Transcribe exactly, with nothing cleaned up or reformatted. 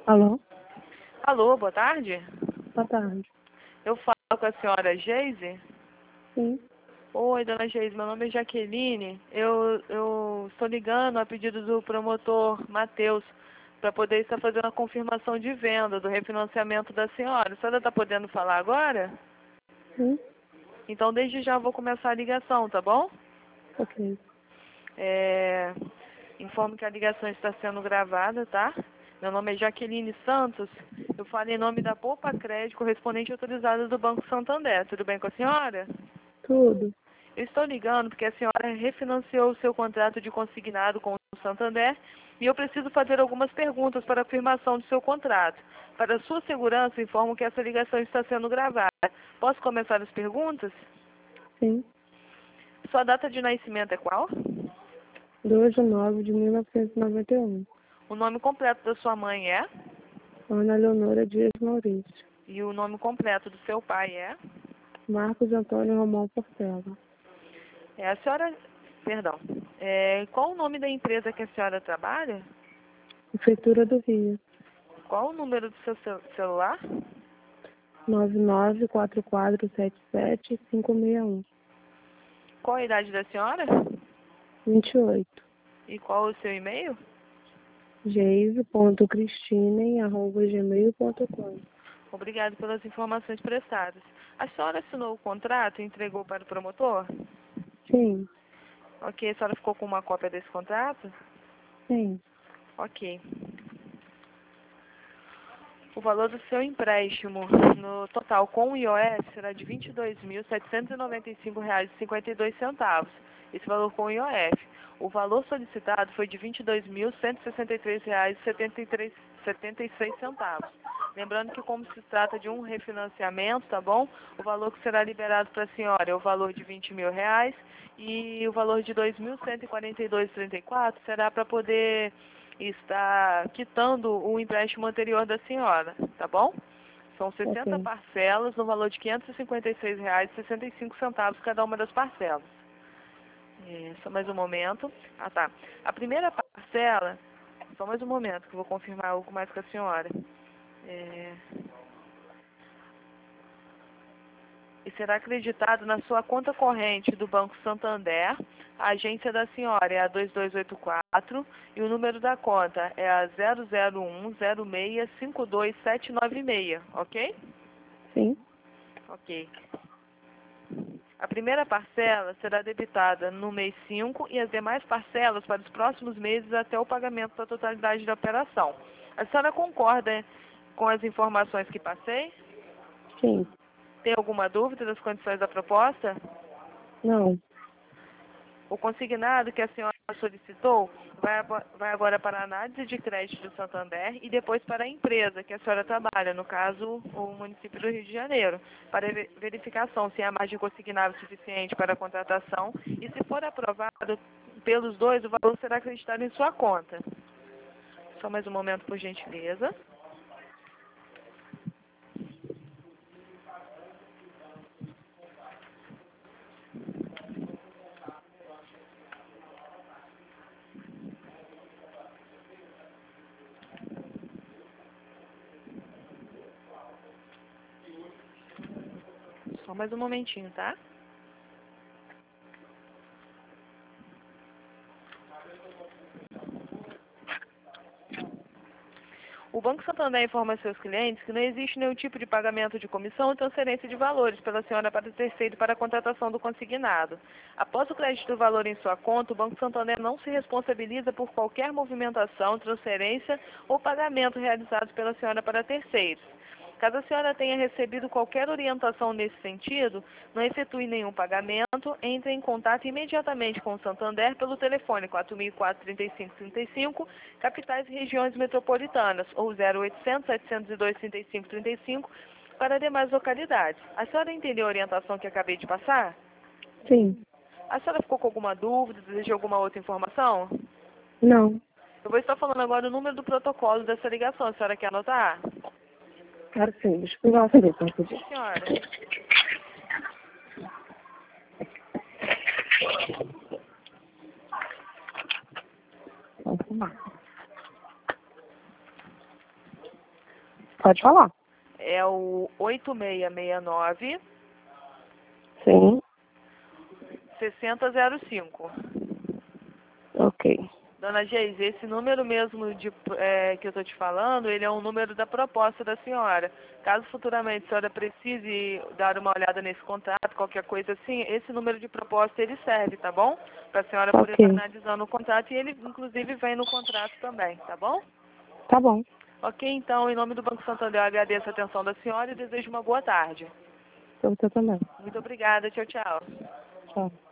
Alô? Alô, boa tarde. Boa tarde. Eu falo com a senhora Geise? Sim. Oi, dona Geise, meu nome é Jaqueline. Eu, eu estou ligando a pedido do promotor Matheus para poder estar fazendo a confirmação de venda do refinanciamento da senhora. A senhora está podendo falar agora? Sim. Então, desde já vou começar a ligação, tá bom? Ok. É, informo que a ligação está sendo gravada, tá? Meu nome é Jaqueline Santos. Eu falo em nome da Poupa Crédito, correspondente autorizada do Banco Santander. Tudo bem com a senhora? Tudo. Eu estou ligando porque a senhora refinanciou o seu contrato de consignado com o Santander e eu preciso fazer algumas perguntas para a afirmação do seu contrato. Para sua segurança, informo que essa ligação está sendo gravada. Posso começar as perguntas? Sim. Sua data de nascimento é qual? dois de nove de mil novecentos e noventa e um. O nome completo da sua mãe é? Ana Leonora Dias Maurício. E o nome completo do seu pai é? Marcos Antônio Romão Portela. É a senhora... Perdão. É, qual o nome da empresa que a senhora trabalha? Prefeitura do Rio. Qual o número do seu cel- celular? nove nove quatro quatro sete sete cinco seis um. Qual a idade da senhora? vinte e oito. E qual o seu e-mail? geise ponto cristine arroba gmail ponto com. Obrigado pelas informações prestadas. A senhora assinou o contrato e entregou para o promotor? Sim. Ok, a senhora ficou com uma cópia desse contrato? Sim. Ok. O valor do seu empréstimo no total com o I O F será de vinte e dois mil setecentos e noventa e cinco reais e cinquenta e dois centavos. Esse valor com o I O F. O valor solicitado foi de vinte e dois mil cento e sessenta e três reais e setenta e seis centavos. Lembrando que como se trata de um refinanciamento, tá bom? O valor que será liberado para a senhora é o valor de vinte mil reais e o valor de dois mil cento e quarenta e dois reais e trinta e quatro centavos será para poder estar quitando o empréstimo anterior da senhora, tá bom? São sessenta Ok. parcelas no valor de quinhentos e cinquenta e seis reais e sessenta e cinco centavos cada uma das parcelas. É, só mais um momento. Ah, tá. A primeira parcela, só mais um momento que eu vou confirmar algo mais com a senhora. É, e será acreditado na sua conta corrente do Banco Santander. A agência da senhora é a dois dois oito quatro e o número da conta é a zero zero um zero seis cinco dois sete nove seis, ok? Sim. Ok. A primeira parcela será debitada no mês cinco e as demais parcelas para os próximos meses até o pagamento da totalidade da operação. A senhora concorda com as informações que passei? Sim. Tem alguma dúvida das condições da proposta? Não. O consignado que a senhora solicitou vai, abo- vai agora para a análise de crédito do Santander e depois para a empresa que a senhora trabalha, no caso, o município do Rio de Janeiro, para ve- verificação se há margem consignável suficiente para a contratação e, se for aprovado pelos dois, o valor será acreditado em sua conta. Só mais um momento, por gentileza. Só mais um momentinho, tá? O Banco Santander informa a seus clientes que não existe nenhum tipo de pagamento de comissão ou transferência de valores pela senhora para o terceiro para a contratação do consignado. Após o crédito do valor em sua conta, o Banco Santander não se responsabiliza por qualquer movimentação, transferência ou pagamento realizados pela senhora para terceiros. Caso a senhora tenha recebido qualquer orientação nesse sentido, não efetue nenhum pagamento, entre em contato imediatamente com o Santander pelo telefone quatro mil e quatro, trinta e cinco, trinta e cinco, capitais e regiões metropolitanas, ou zero oitocentos, setecentos e dois, trinta e cinco, trinta e cinco, para demais localidades. A senhora entendeu a orientação que acabei de passar? Sim. A senhora ficou com alguma dúvida, deseja alguma outra informação? Não. Eu vou estar falando agora o número do protocolo dessa ligação. A senhora quer anotar? Claro que sim. Deixa eu pegar o telefone. Sim, senhora. Vamos fumar. Pode falar. É o oito seis seis nove, Sim. seis zero zero cinco. Ok. Dona Geise, esse número mesmo de, é, que eu estou te falando, ele é um número da proposta da senhora. Caso futuramente a senhora precise dar uma olhada nesse contrato, qualquer coisa assim, esse número de proposta ele serve, tá bom? Para a senhora poder Ok. estar analisando o contrato e ele inclusive vem no contrato também, tá bom? Tá bom. Ok, então, em nome do Banco Santander, eu agradeço a atenção da senhora e desejo uma boa tarde. Pra você também. Muito obrigada, tchau, tchau. Tchau.